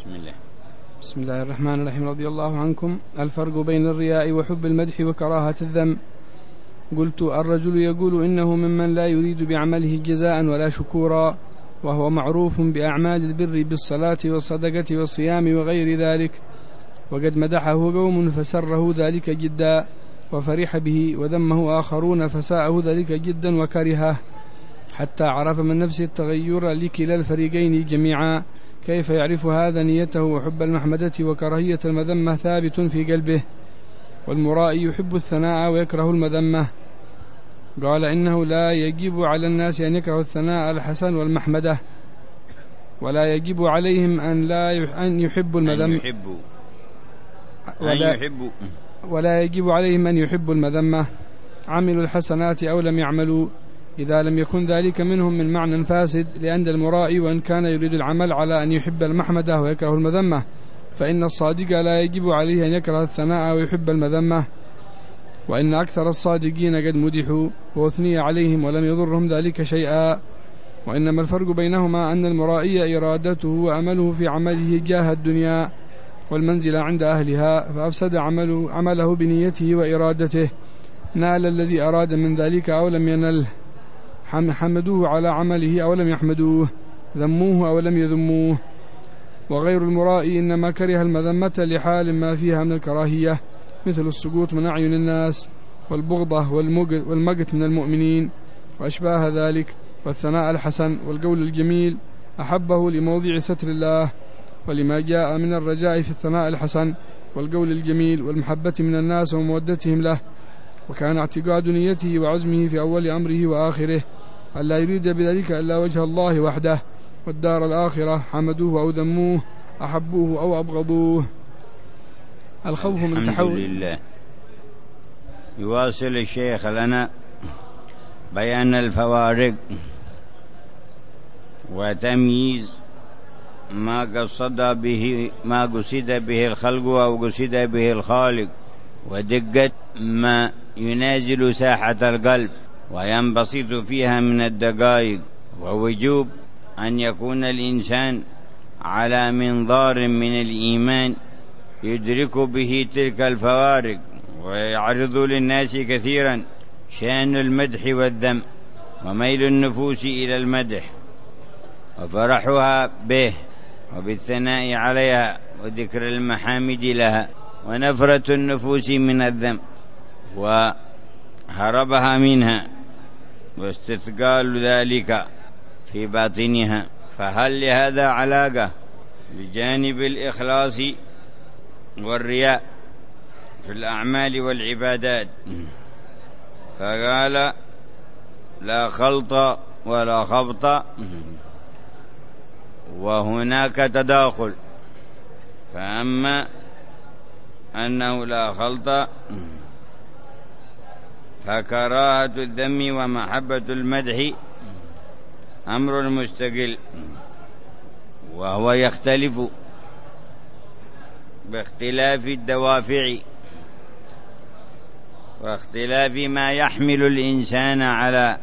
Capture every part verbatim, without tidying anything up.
بسم الله. بسم الله الرحمن الرحيم. رضي الله عنكم. الفرق بين الرياء وحب المدح وكراهة الذم. قلت: الرجل يقول إنه ممن لا يريد بعمله جزاء ولا شكورا، وهو معروف بأعمال البر بالصلاة والصدقة والصيام وغير ذلك، وقد مدحه قوم فسره ذلك جدا وفرح به، وذمه آخرون فساءه ذلك جدا وكرهه، حتى عرف من نفسه التغير لكلا الفريقين جميعا. كيف يعرف هذا نيته وحب المحمدة وكراهية المذمة ثابت في قلبه، والمرائي يحب الثناء ويكره المذمة. قال: إنه لا يجب على الناس أن يكرهوا الثناء الحسن والمحمدة، ولا يجب عليهم أن لا أن يحبوا المذمة، ولا, ولا يجب عليهم أن يحبوا المذمة، عملوا الحسنات أو لم يعملوا، إذا لم يكن ذلك منهم من معنى فاسد، لأن المرائي وإن كان يريد العمل على أن يحب المحمدة ويكره المذمة، فإن الصادق لا يجب عليه أن يكره الثناء ويحب المذمة، وإن أكثر الصادقين قد مدحوا وأثني عليهم ولم يضرهم ذلك شيئا. وإنما الفرق بينهما أن المرائي إرادته وأمله في عمله جاه الدنيا والمنزل عند أهلها، فأفسد عمله, عمله بنيته وإرادته، نال الذي أراد من ذلك أو لم ينله، حمدوه على عمله أو لم يحمدوه، ذموه أو لم يذموه. وغير المرائي إنما كره المذمة لحال ما فيها من الكراهية، مثل السقوط من أعين الناس، والبغضة والمقت من المؤمنين وأشباه ذلك، والثناء الحسن والقول الجميل أحبه لموضع ستر الله، ولما جاء من الرجاء في الثناء الحسن والقول الجميل والمحبة من الناس ومودتهم له. وكان اعتقاد نيته وعزمه في أول أمره وآخره ألا يريد بذلك إلا وجه الله وحده، والدار الآخرة، حمدوه أو ذموه، أحبوه أو أبغضوه. الخوف من تحول. الحمد لله. يواصل الشيخ لنا بيان الفوارق وتمييز ما قصد به ما قصد به الخلق أو قصد به الخالق، ودقة ما ينازل ساحة القلب وينبسط فيها من الدقائق، ووجوب أن يكون الإنسان على منظار من الإيمان يدرك به تلك الفوارق، ويعرض للناس كثيرا شأن المدح والذم، وميل النفوس إلى المدح وفرحها به وبالثناء عليها وذكر المحامد لها، ونفرة النفوس من الذم وهربها منها واستثقال ذلك في باطنها. فهل لهذا علاقة بجانب الإخلاص والرياء في الأعمال والعبادات؟ فقال: لا خلط ولا خبط، وهناك تداخل. فأما أنه لا خلط فكراهة الذم ومحبة المدح أمر مستقل، وهو يختلف باختلاف الدوافع واختلاف ما يحمل الإنسان على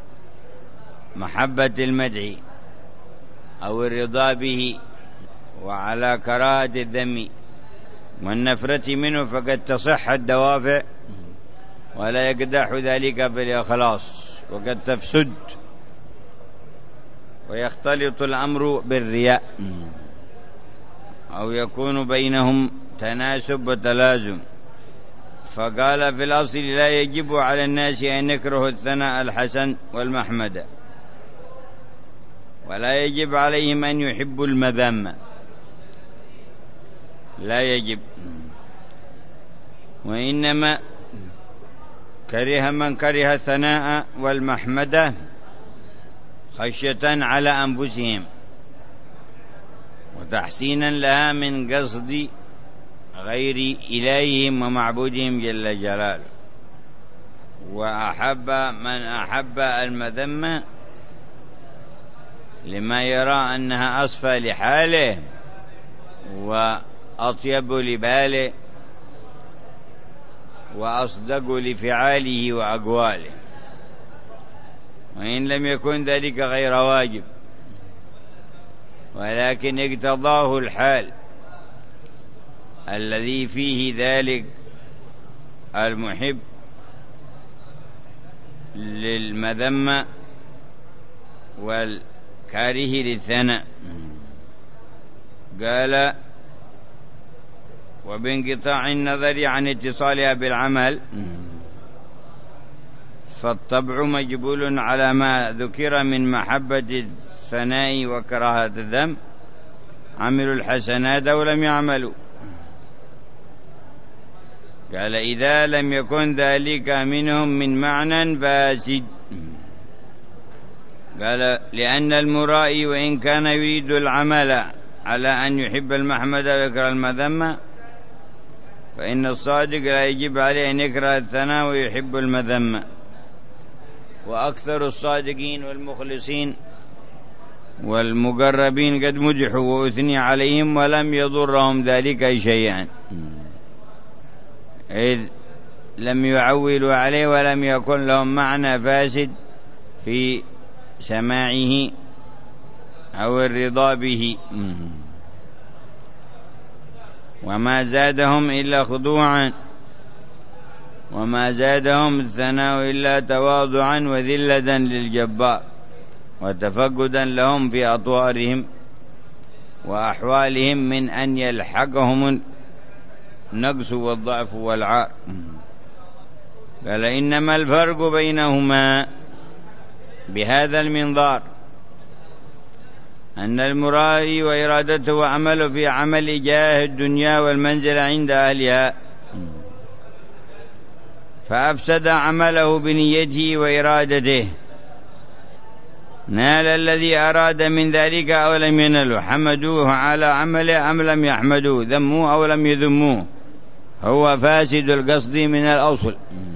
محبة المدح أو الرضا به، وعلى كراهة الذم والنفرة منه، فقد تصح الدوافع ولا يقدح ذلك في الإخلاص، وقد تفسد ويختلط الأمر بالرياء، أو يكون بينهم تناسب وتلازم. فقال: في الأصل لا يجب على الناس أن يكرهوا الثناء الحسن والمحمد، ولا يجب عليهم أن يحبوا المذمة، لا يجب، وإنما كره من كره الثناء والمحمدة خشية على أنفسهم وتحسينا لها من قصد غير إلههم ومعبودهم جل جلاله. وأحب من أحب المذمة لما يرى أنها أصفى لحاله وأطيب لباله وأصدق لفعاله وأقواله، وإن لم يكن ذلك غير واجب. ولكن اقتضاه الحال الذي فيه ذلك المحب للمذمة والكاره للثناء. قال: وبانقطاع النظر عن اتصالها بالعمل فالطبع مجبول على ما ذكر من محبة الثناء وكراهة الذم، عملوا الحسنات أو لم يعملوا. قال: إذا لم يكن ذلك منهم من معنى فاسد. قال: لأن المرائي وإن كان يريد العمل على أن يحب المحمد ويكره المذمة، فإن الصادق لا يجب عليه أن يكره الثناء ويحب المذمة. وأكثر الصادقين والمخلصين والمقربين قد مدحوا وأثني عليهم ولم يضرهم ذلك شيئا، إذ لم يعولوا عليه ولم يكن لهم معنى فاسد في سماعه أو الرضا به، وما زادهم إلا خضوعا، وما زادهم الثناء إلا تواضعا وذلة للجبار وتفقدا لهم في أطوارهم وأحوالهم من أن يلحقهم النقص والضعف والعار. قال: إنما الفرق بينهما بهذا المنظار أن المرائي وإرادته وعمله في عمل جاه الدنيا والمنزل عند أهلها، فأفسد عمله بنيته وإرادته، نال الذي أراد من ذلك أو لم ينله، حمدوه على عمله أم لم يحمدوه، ذموه أو لم يذموه، هو فاسد القصد من الأصل.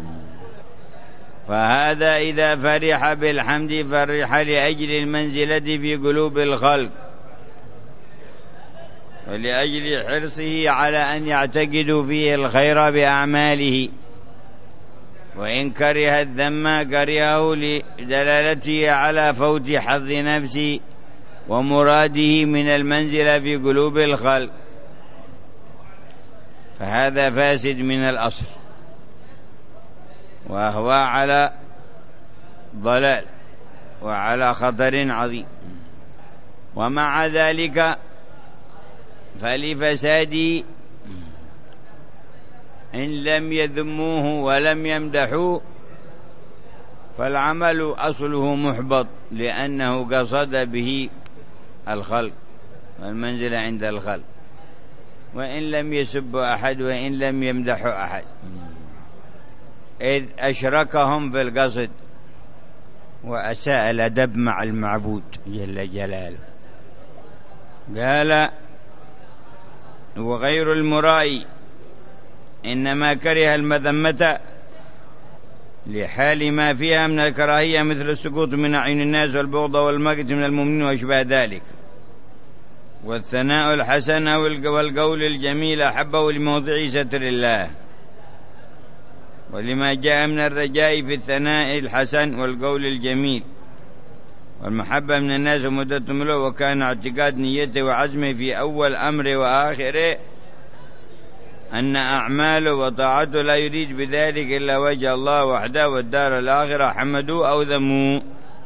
فهذا إذا فرح بالحمد فرح لأجل المنزلة في قلوب الخلق ولأجل حرصه على أن يعتقدوا فيه الخير بأعماله، وإن كره الذم كرهه لدلالته على فوت حظ نفسه ومراده من المنزلة في قلوب الخلق، فهذا فاسد من الأصل وهو على ضلال وعلى خطر عظيم. ومع ذلك فلفساده إن لم يذموه ولم يمدحوه فالعمل أصله محبط، لأنه قصد به الخلق والمنزل عند الخلق، وإن لم يسب أحد وإن لم يمدح أحد، إذ أشركهم في القصد وأساء الأدب مع المعبود جل جلاله. قال: وغير المرائي إنما كره المذمة لحال ما فيها من الكراهية، مثل السقوط من أعين الناس والبغض والمقت من المؤمنين وأشباه ذلك، والثناء الحسن والقول الجميل أحبه لموضع ستر الله، ولما جاء من الرجاء في الثناء الحسن والقول الجميل والمحبة من الناس ومدتهم له، وكان اعتقاد نيته وعزمه في أول أمر وآخره أن أعماله وطاعته لا يريد بذلك إلا وجه الله وحده والدار الآخرة، حمدوه أو ذموه،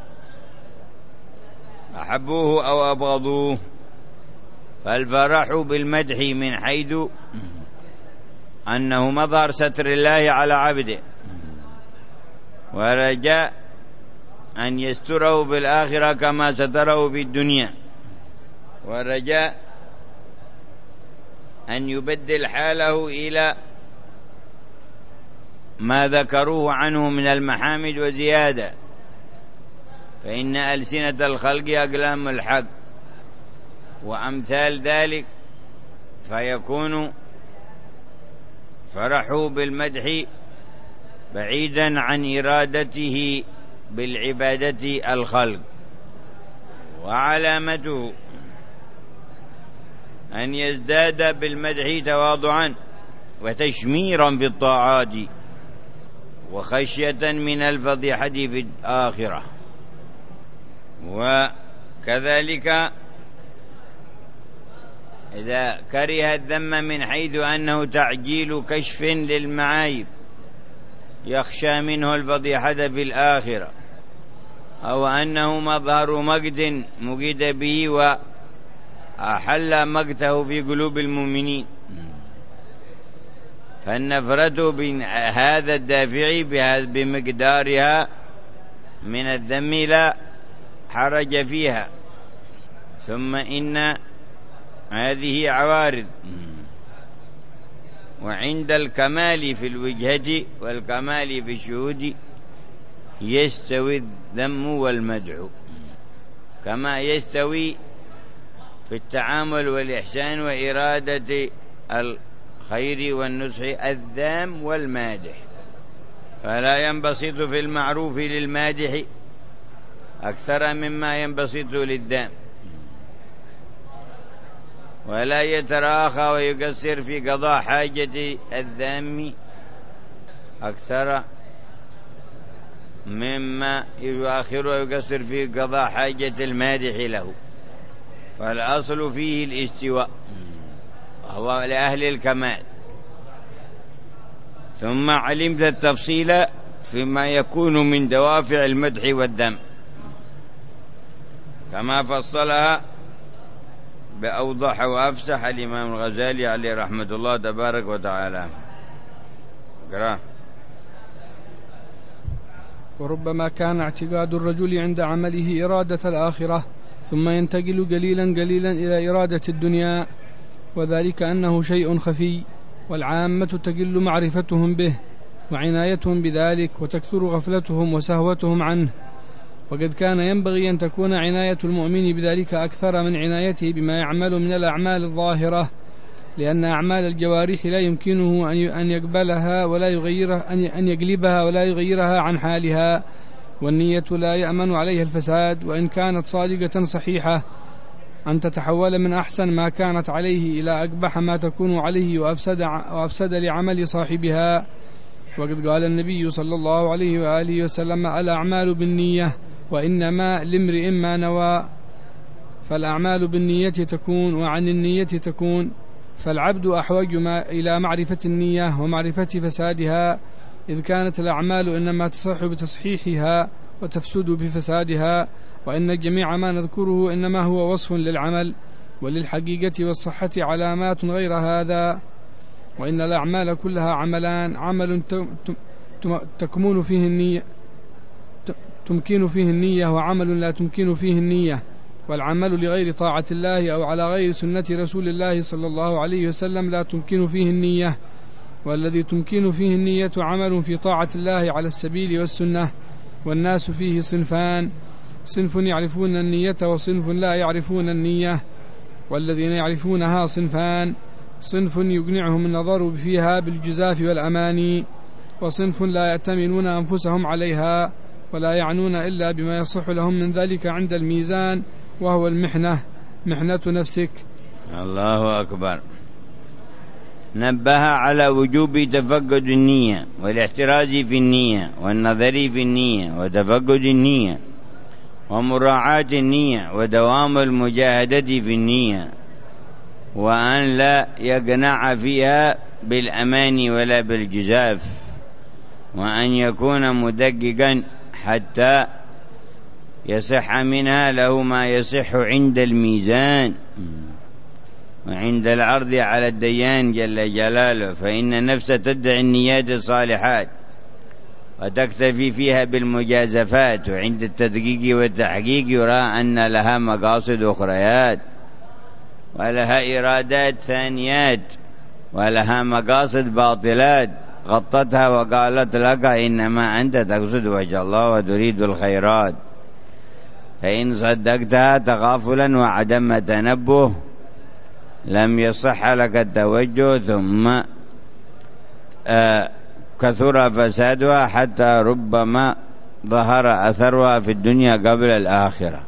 أحبوه أو أبغضوه. فالفرح بالمدح من حيث أنه مظهر ستر الله على عبده، ورجاء أن يستره في الآخرة كما ستره في الدنيا، ورجاء أن يبدل حاله إلى ما ذكروه عنه من المحامد وزيادة، فإن ألسنة الخلق أقلام الحق وأمثال ذلك، فيكون فرحه بالمدح بعيدا عن إرادته بالعبادة الخلق. وعلامته أن يزداد بالمدح تواضعا وتشميرا في الطاعات وخشية من الفضيحة في الآخرة. وكذلك إذا كره الذم من حيث أنه تعجيل كشف للمعايب يخشى منه الفضيحة في الآخرة، أو أنه مظهر مقت مقيد به وأحل مقته في قلوب المؤمنين، فالنفرة بهذا الدافع بمقدارها من الذم لا حرج فيها. ثم إن هذه عوارض، وعند الكمال في الوجهة والكمال في الشهود يستوي الذم والمدح، كما يستوي في التعامل والإحسان وإرادة الخير والنصح الذام والمادح، فلا ينبسط في المعروف للمادح أكثر مما ينبسط للذام، ولا يتراخى ويقصر في قضاء حاجة الذام أكثر مما يؤخر ويقصر في قضاء حاجة المادح له، فالأصل فيه الاستواء وهو لأهل الكمال. ثم علمت التفصيل فيما يكون من دوافع المدح والذم كما فصلها بأوضح وأفسح الإمام الغزالي عليه رحمة الله تبارك وتعالى. قرأ. وربما كان اعتقاد الرجل عند عمله إرادة الآخرة ثم ينتقل قليلا قليلا إلى إرادة الدنيا، وذلك أنه شيء خفي والعامة تقل معرفتهم به وعنايتهم بذلك وتكثر غفلتهم وسهوتهم عنه، وقد كان ينبغي أن تكون عناية المؤمن بذلك أكثر من عنايته بما يعمل من الأعمال الظاهرة، لأن أعمال الجوارح لا يمكنه أن يقبلها ولا يغيرها أن يقلبها ولا يغيرها عن حالها، والنية لا يأمن عليها الفساد وإن كانت صادقة صحيحة أن تتحول من أحسن ما كانت عليه إلى أقبح ما تكون عليه وأفسد, وأفسد لعمل صاحبها. وقد قال النبي صلى الله عليه وآله وسلم: الأعمال بالنية وإنما لامرئ ما نوى، فالأعمال بالنية تكون وعن النية تكون، فالعبد أحوج ما إلى معرفة النية ومعرفة فسادها، إذ كانت الأعمال إنما تصح بتصحيحها وتفسد بفسادها، وإن جميع ما نذكره إنما هو وصف للعمل، وللحقيقة والصحة علامات غير هذا. وإن الأعمال كلها عملان: عمل تكمن فيه النية تمكن فيه النية، وعمل لا تمكن فيه النية. والعمل لغير طاعة الله أو على غير سنة رسول الله صلى الله عليه وسلم لا تمكن فيه النية، والذي تمكن فيه النية عمل في طاعة الله على السبيل والسنة. والناس فيه صنفان: صنف يعرفون النية وصنف لا يعرفون النية. والذين يعرفونها صنفان: صنف يقنعهم النظر فيها بالجزاف والأماني، وصنف لا يأتمنون أنفسهم عليها ولا يعنون إلا بما يصح لهم من ذلك عند الميزان، وهو المحنة، محنة نفسك. الله أكبر. نبه على وجوب تفقد النية والاحتراز في النية والنظر في النية وتفقد النية ومراعاة النية ودوام المجاهدة في النية، وأن لا يقنع فيها بالأمان ولا بالجزاف، وأن يكون مدققا حتى يصح منها له ما يصح عند الميزان وعند العرض على الديان جل جلاله، فإن النفس تدعي النيات الصالحات وتكتفي فيها بالمجازفات، وعند التدقيق والتحقيق يرى أن لها مقاصد أخريات ولها إرادات ثانيات ولها مقاصد باطلات غطتها وقالت لك إنما أنت تقصد وجه الله وتريد الخيرات، فإن صدقتها تغافلا وعدم تنبه لم يصح لك التوجه، ثم آه كثر فسادها حتى ربما ظهر أثرها في الدنيا قبل الآخرة.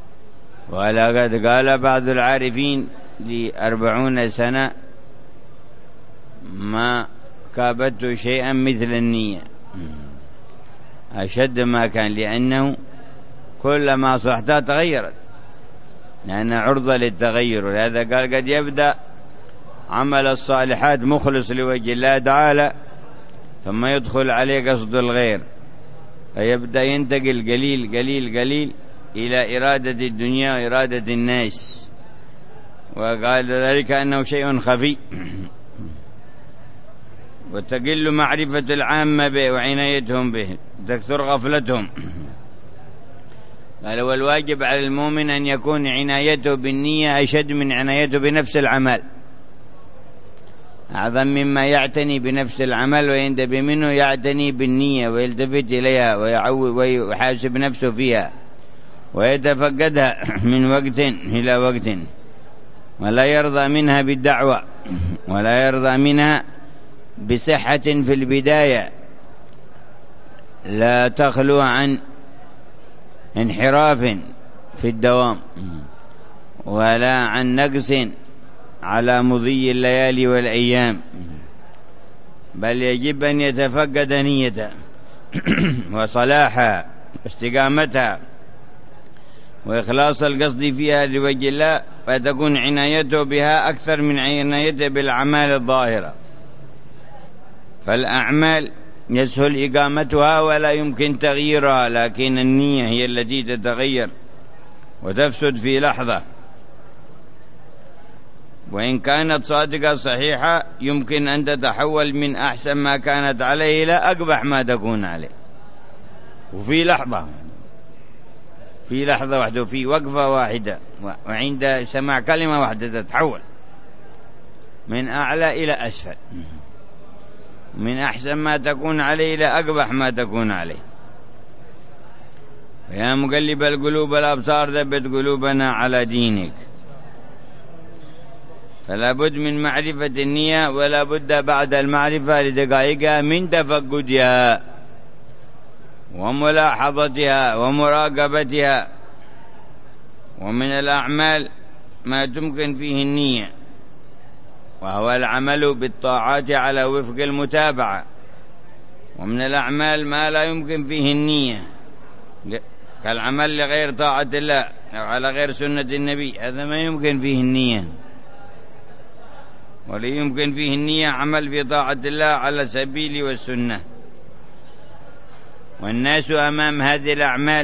ولقد قال بعض العارفين: لأربعون سنة ما كابدت شيئا مثل النية، أشد ما كان، لأنه كلما صحتها تغيرت لأنها عرضة للتغير. ولهذا قال قد يبدأ عمل الصالحات مخلص لوجه الله تعالى ثم يدخل عليه قصد الغير، فيبدأ ينتقل قليل قليل قليل إلى إرادة الدنيا وإرادة الناس، وقال ذلك أنه شيء خفي. وتقل معرفة العامة به وعنايتهم به، تكثر غفلتهم. قال والواجب على المؤمن أن يكون عنايته بالنية أشد من عنايته بنفس العمل، أعظم مما يعتني بنفس العمل ويندب منه يعتني بالنية ويلتفت إليها ويحاسب نفسه فيها ويتفقدها من وقت إلى وقت، ولا يرضى منها بالدعوة ولا يرضى منها بصحة في البداية لا تخلو عن انحراف في الدوام ولا عن نقص على مضي الليالي والأيام، بل يجب أن يتفقد نيته وصلاحها واستقامتها وإخلاص القصد فيها لوجه الله، فتكون عنايته بها أكثر من عنايته بالأعمال الظاهرة. فالأعمال يسهل إقامتها ولا يمكن تغييرها، لكن النية هي التي تتغير وتفسد في لحظة، وإن كانت صادقة صحيحة يمكن أن تتحول من أحسن ما كانت عليه إلى أقبح ما تكون عليه، وفي لحظة في لحظة واحدة وفي وقفة واحدة وعند سماع كلمة واحدة تتحول من أعلى إلى أسفل، من أحسن ما تكون عليه إلى أقبح ما تكون عليه. يا مقلب القلوب الأبصار ثبت قلوبنا على دينك. فلا بد من معرفة النية، ولا بد بعد المعرفة لدقائقها من تفقدها وملاحظتها ومراقبتها. ومن الأعمال ما تمكن فيه النية، وهو العمل بالطاعات على وفق المتابعة. ومن الأعمال ما لا يمكن فيه النية، كالعمل لغير طاعة الله أو على غير سنة النبي، هذا ما يمكن فيه النية. ولا يمكن فيه النية عمل في طاعة الله على سبيل والسنة. والناس أمام هذه الأعمال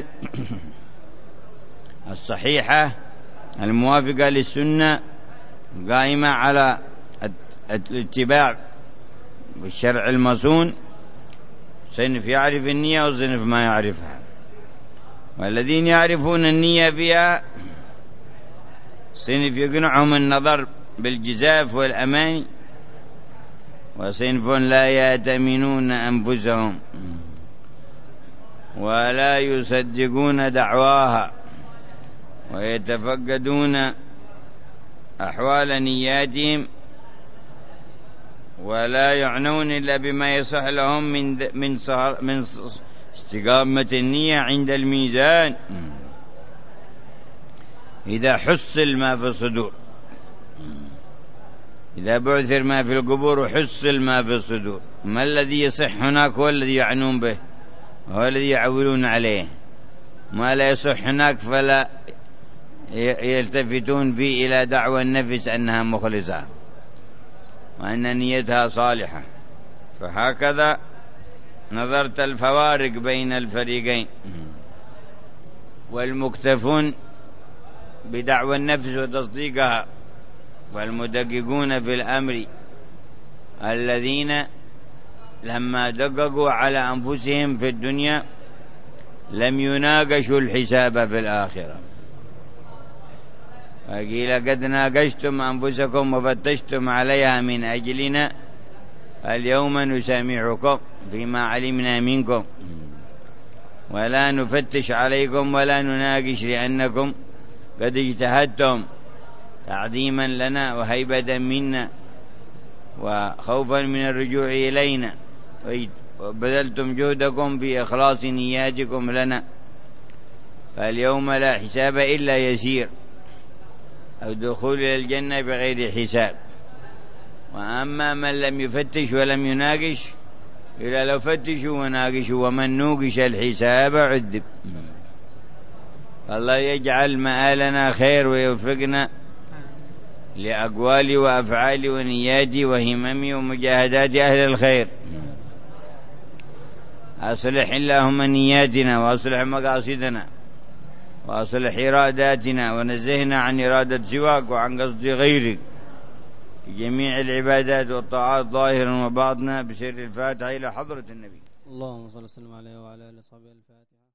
الصحيحة الموافقة للسنة قائمة على الاتباع بالشرع المصون، صنف يعرف النية وصنف ما يعرفها. والذين يعرفون النية فيها صنف يقنعهم النظر بالجزاف والأمان، وصنف لا يأتمنون أنفسهم ولا يصدقون دعواها ويتفقدون أحوال نياتهم، ولا يعنون إلا بما يصح لهم من من من استقامة النية عند الميزان إذا حصل ما في الصدور، إذا بعثر ما في القبور وحصل ما في الصدور. ما الذي يصح هناك هو الذي يعنون به، هو الذي يعولون عليه. ما لا يصح هناك فلا يلتفتون فيه إلى دعوى النفس أنها مخلصة وأن نيتها صالحة. فهكذا نظرت الفوارق بين الفريقين، والمكتفون بدعوى النفس وتصديقها، والمدققون في الأمر الذين لما دققوا على أنفسهم في الدنيا لم يناقشوا الحساب في الآخرة. وقيل قد ناقشتم أنفسكم وفتشتم عليها من أجلنا، اليوم نسامحكم فيما علمنا منكم ولا نفتش عليكم ولا نناقش، لأنكم قد اجتهدتم تعظيما لنا وهيبة منا وخوفا من الرجوع إلينا، وبذلتم جهدكم في إخلاص نياتكم لنا، فاليوم لا حساب إلا يسير، أو دخول إلى الجنة بغير حساب. وأما من لم يفتش ولم يناقش، إلا لو فتشوا وناقشوا ومن نوقش الحساب عذب. الله يجعل مآلنا خير ويوفقنا لأقوال وأفعال ونيات وهمم ومجاهدات أهل الخير. أصلح اللهم نياتنا وأصلح مقاصدنا وأصلح إراداتنا ونزهنا عن إرادة سواك وعن قصد غيرك في جميع العبادات والطاعات ظاهرا وباطنا بسر الفاتحة إلى حضرة النبي. اللهم صل وسلم عليه وعلى آله وصحبه الفاتحة.